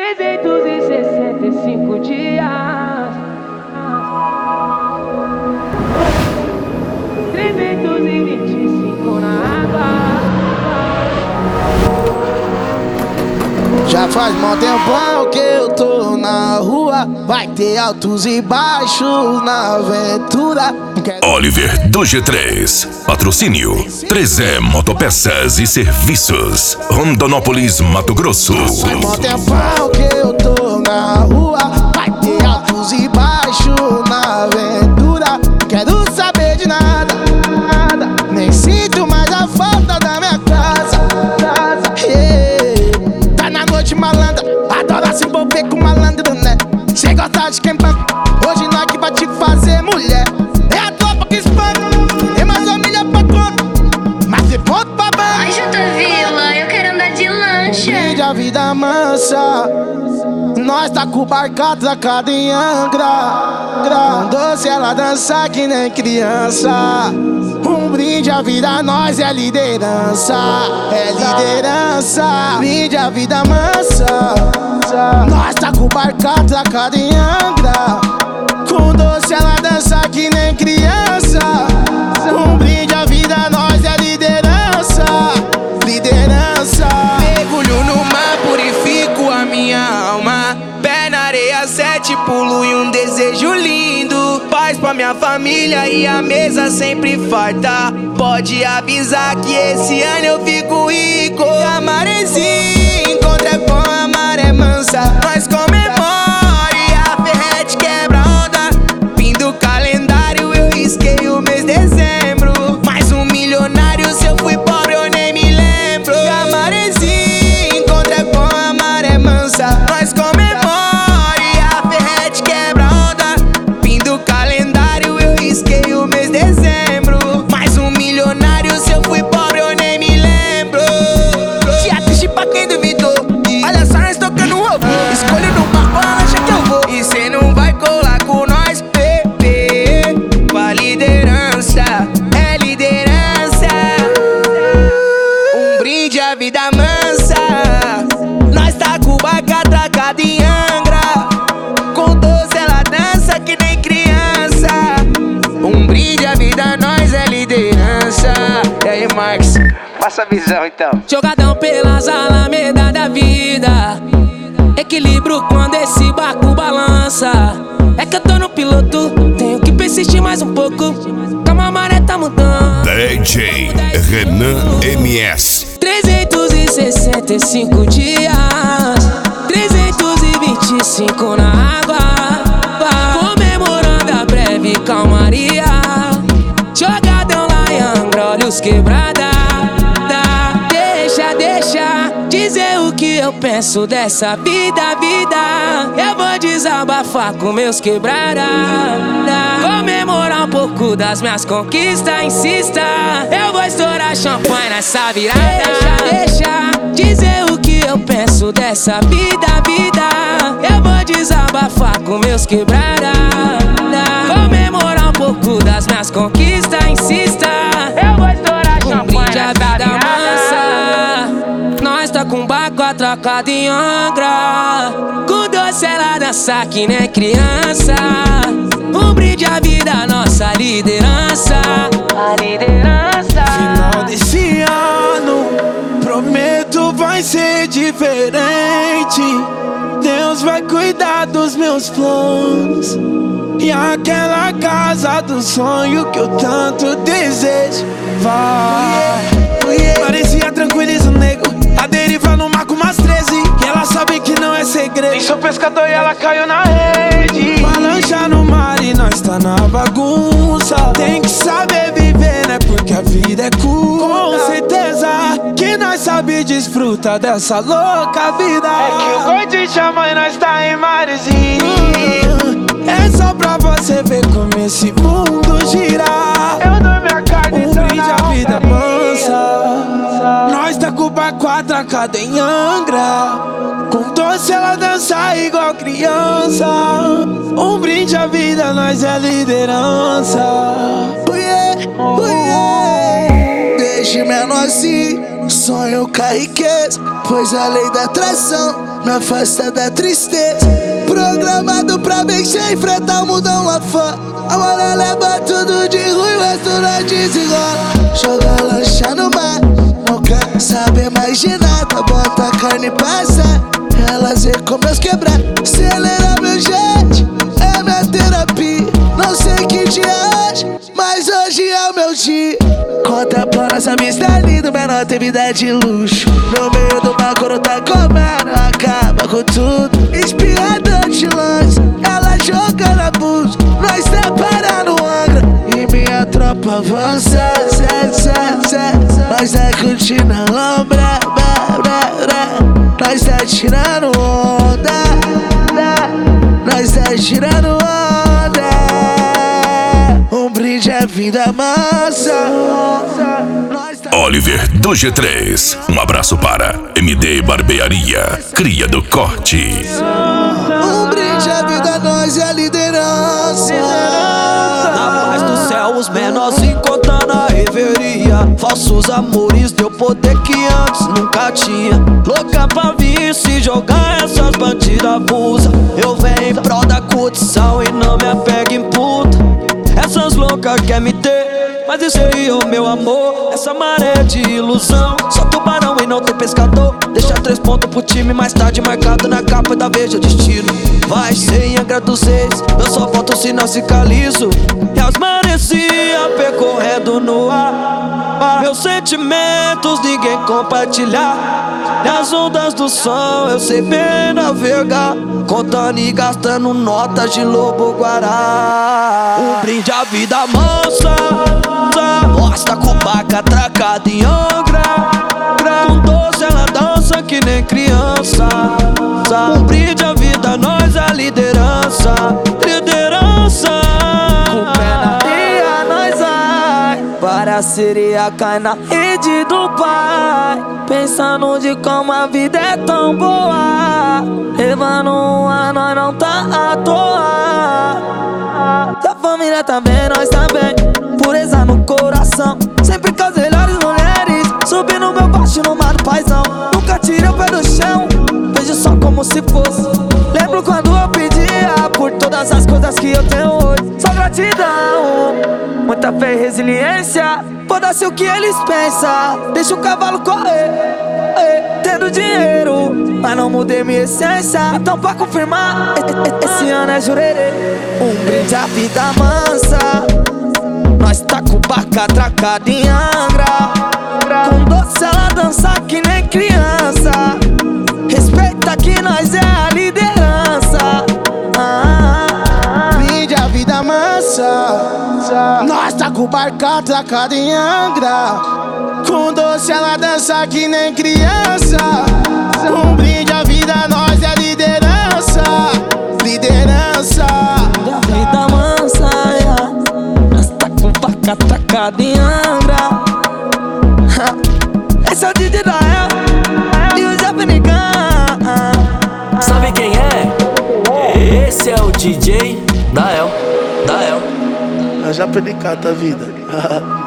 365 dias, 325 na água. Já faz mó tempão que eu tô na rua. Vai ter altos e baixos na aventura. Oliver do G3. Patrocínio 3E Motopeças e Serviços, Rondonópolis, Mato Grosso. Faz mó tempão que eu tô na rua. Vai ter altos e baixos na aventura. Quero saber de nada, nem sinto mais a falta da minha casa. Tá na noite malandra, adora se envolver com malandro, né? Cê gosta de quem banca, hoje nós que vai te fazer mulher. É a tropa que espanta, tem mais família pra conta, mas tem ponto pra banca. Ai, Jota Vila, eu quero andar de lancha. Brinde a vida mansa, nós tá com o barco atracado em Angra. Doce ela dança que nem criança. Um brinde a vida, nós é liderança. É liderança. Brinde a vida mansa, nós tá com o barco atracado em Angra. Com doce ela dança que nem criança. Um brinde a vida, nós é liderança. Liderança. Mergulho no mar, purifico a minha alma. Pé na areia, 7 pulo e um desejo lindo. Paz pra minha família e a mesa sempre farta. Pode avisar que esse ano eu fico rico. A maresia encontra com a maré mansa. Nós comemore, a ferrete quebra onda. Fim do calendário, eu risquei o mês de dezembro. Mais um milionário, se eu fui pobre eu nem me lembro. A maresia encontra com a maré mansa. Nós comemore, a ferrete quebra onda. Fim do calendário, eu risquei o mês de dezembro. Mais um milionário, se eu fui pobre eu nem me lembro. Dia triste pra quem duvidou. Olha só nós tocando o ovo. Escolho no mapa, acha que eu vou. E cê não vai colar com nós, bebê. Com a liderança, é liderança. Um brinde à vida mansa. Nós tá com o barco atracado em Angra. Com doce ela dança que nem criança. Um brinde à vida, nós é liderança. E aí, Marcos, passa a visão então. Jogadão pelas alamedas da vida, equilíbrio quando esse barco balança. É que eu tô no piloto, tenho que persistir mais um pouco. Calma, a maré tá mudando. DJ Renan MS. 365 dias, 325 na água. Comemorando a breve calmaria. Jogadão lá em Angra, olhos quebrada. Deixa dizer o que eu penso dessa vida. Eu vou desabafar com meus quebrada. Comemorar um pouco das minhas conquistas, insista. Eu vou estourar champanhe nessa virada. Deixa dizer o que eu penso dessa vida. Eu vou desabafar com meus quebrada. Comemorar um pouco das minhas conquistas, insista. Eu vou estourar champanhe nessa virada. Nós tá com o barco atracado em Angra. Com doce ela dança que nem criança. Um brinde à vida, nossa liderança. A liderança. Final desse ano, prometo vai ser diferente. Deus vai cuidar dos meus planos. E aquela casa do sonho que eu tanto desejo vai. Parecia tranquiliza o nego, a deriva no mar com umas 13. E ela sabe que não é segredo. Nem sou pescador e ela caiu na rede. Pra lanchar no mar e nós tá na bagunça. Tem que saber viver, né? Porque a vida é curta. Com certeza que nós sabe desfrutar dessa louca vida. É que o gordinho chama e nós tá em marzinho. É só pra você ver como esse mundo gira. Eu dou minha carne, um brinde à vida mansa. Nós tá com o barco atracado em Angra. Com doce ela dança igual criança. Um brinde à vida, nós é liderança. Deixe menor assim, Sonho com a riqueza, pois a lei da atração me afasta da tristeza. Programado pra vencer, enfrentar o mundão lá fora. A moral leva tudo de ruim, o resto não desenrola. Joga lancha no mar, não quer saber mais de nada. Bota a carne pra assar, elas vê como meus quebrar. Acelera meu jet, é minha terapia. Não sei que dia é hoje, mas hoje é o meu dia. Contemplando essa vista linda, menor tem vida de luxo. No meio do mar, quando tá comendo, acaba com tudo. Inspirador de lance, ela joga na bus. Nós tá parando Angra e minha tropa avança. Nós tá curtindo a lombra, nós tá tirando onda, nós tá tirando onda. Um brinde à vida mansa. Oliver do G3. Um abraço para MD Barbearia, cria do corte. Um brinde à vida, nós é a liderança. Na paz do céu, os menores encontrando a reveria. Falsos amores deu poder que antes nunca tinha. Louca pra vir se jogar, essas bandidas abusam. Eu venho em prol da curtição e não me apego em puta. Essas loucas querem me ter, mas isso aí, ô meu amor, essa maré de ilusão. Só tubarão e não tem pescador. Deixa 3 pontos pro time, mais tarde marcado na capa da Veja Destino. Vai ser em Angra dos Reis, eu só falta o sinal cicalizo. E as maresia percorrendo no ar. Meus sentimentos ninguém compartilhar. Nas ondas do som eu sei bem navegar, contando e gastando notas de lobo guará. Um brinde à vida mansa, nós tá com baca atracada em Angra. Com doce ela dança que nem criança. Um brinde à vida, nós a liderança. Liderança. Com pé na areia nós vai, para a sereia cai na rede do pai. Pensando de como a vida é tão boa, levando um ar, nós não tá à toa. E a família também, nós também, pureza no coração. Sempre com as melhores mulheres, subindo meu baixo no mar do paizão. Nunca tirei o pé do chão, vejo só como se fosse. Lembro quando eu pedia por todas as coisas que eu tenho hoje. Só gratidão, muita fé e resiliência. Foda-se o que eles pensam, deixa o cavalo correr. Tendo dinheiro, mas não mudei minha essência. Então pra confirmar, esse ano é jurerê. Um brinde à vida mansa, nós tá com barca atracada em Angra. Com doce ela dança que nem criança. Respeita que nós é a liderança. Brinde à vida mansa, nós tá com barca atracada em Angra. Com doce ela dança que nem criança. Um brinde à vida, nós é a liderança. Liderança. A vida mansa, yeah. Nós tá com barca atracada em Angra. Esse é o DJ da El e o Zé Fenigan. Sabe quem é? Esse é o DJ da El. Eu já perdi cada vida.